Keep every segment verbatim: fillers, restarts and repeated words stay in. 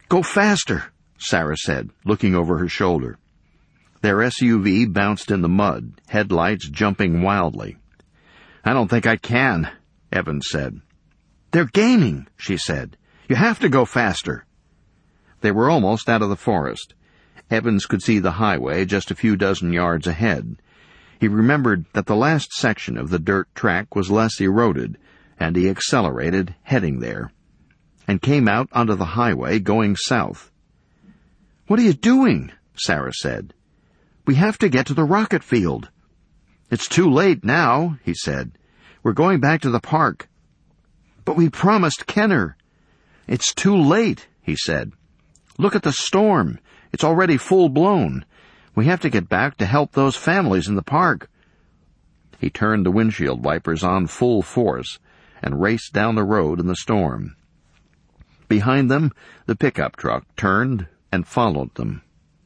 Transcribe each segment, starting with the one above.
"Go faster," Sarah said, looking over her shoulder. Their S U V bounced in the mud, headlights jumping wildly. "I don't think I can," Evans said. "They're gaining," she said. "You have to go faster." They were almost out of the forest. Evans could see the highway just a few dozen yards ahead. He remembered that the last section of the dirt track was less eroded, and he accelerated, heading there, and came out onto the highway going south. "What are you doing?" Sarah said. "We have to get to the rocket field." "It's too late now," he said. "We're going back to the park." "But we promised Kenner." "It's too late," he said. "Look at the storm. It's already full-blown. We have to get back to help those families in the park." He turned the windshield wipers on full force and raced down the road in the storm. Behind them, the pickup truck turned and followed them.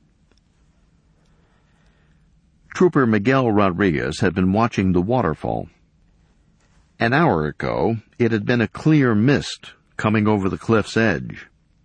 Trooper Miguel Rodriguez had been watching the waterfall. An hour ago, it had been a clear mist coming over the cliff's edge.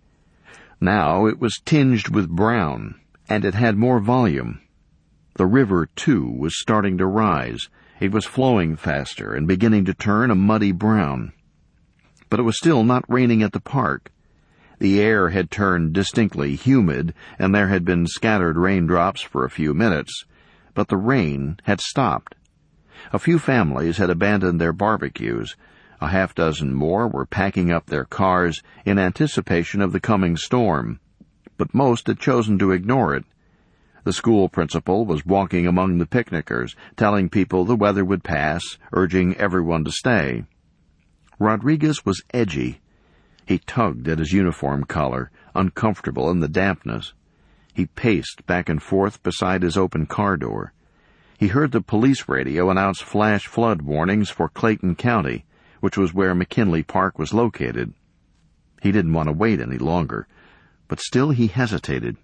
Now it was tinged with brown, and it had more volume. The river, too, was starting to rise. It was flowing faster and beginning to turn a muddy brown. But it was still not raining at the park. The air had turned distinctly humid, and there had been scattered raindrops for a few minutes, but the rain had stopped. A few families had abandoned their barbecues. A half dozen more were packing up their cars in anticipation of the coming storm, but most had chosen to ignore it. The school principal was walking among the picnickers, telling people the weather would pass, urging everyone to stay. Rodriguez was edgy. He tugged at his uniform collar, uncomfortable in the dampness. He paced back and forth beside his open car door. He heard the police radio announce flash flood warnings for Clayton County, which was where McKinley Park was located. He didn't want to wait any longer, but still he hesitated.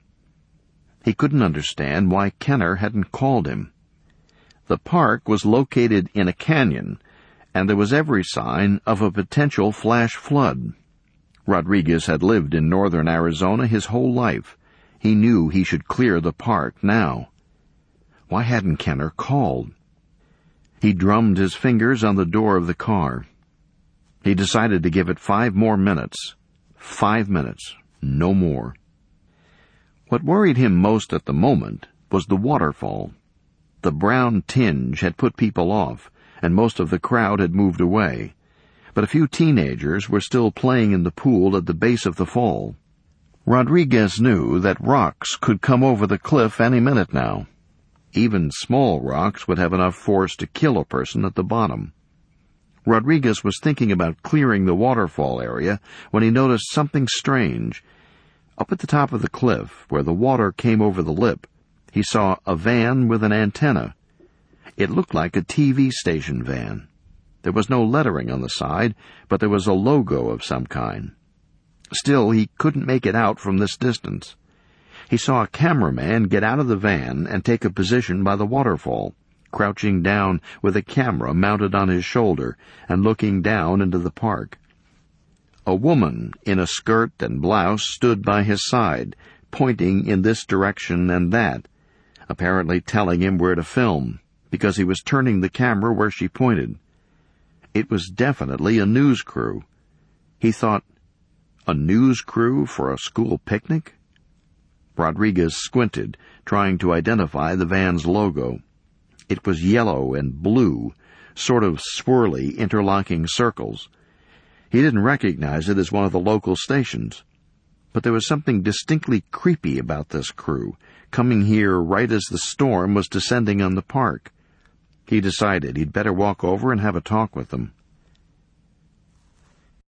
He couldn't understand why Kenner hadn't called him. The park was located in a canyon, and there was every sign of a potential flash flood. Rodriguez had lived in northern Arizona his whole life. He knew he should clear the park now. Why hadn't Kenner called? He drummed his fingers on the door of the car. He decided to give it five more minutes. Five minutes, no more. What worried him most at the moment was the waterfall. The brown tinge had put people off, and most of the crowd had moved away. But a few teenagers were still playing in the pool at the base of the fall. Rodriguez knew that rocks could come over the cliff any minute now. Even small rocks would have enough force to kill a person at the bottom. Rodriguez was thinking about clearing the waterfall area when he noticed something strange. Up at the top of the cliff, where the water came over the lip, he saw a van with an antenna. It looked like a T V station van. There was no lettering on the side, but there was a logo of some kind. Still, he couldn't make it out from this distance. He saw a cameraman get out of the van and take a position by the waterfall, crouching down with a camera mounted on his shoulder and looking down into the park. A woman in a skirt and blouse stood by his side, pointing in this direction and that, apparently telling him where to film, because he was turning the camera where she pointed. It was definitely a news crew. He thought, a news crew for a school picnic? Rodriguez squinted, trying to identify the van's logo. It was yellow and blue, sort of swirly, interlocking circles. He didn't recognize it as one of the local stations. But there was something distinctly creepy about this crew, coming here right as the storm was descending on the park. He decided he'd better walk over and have a talk with them.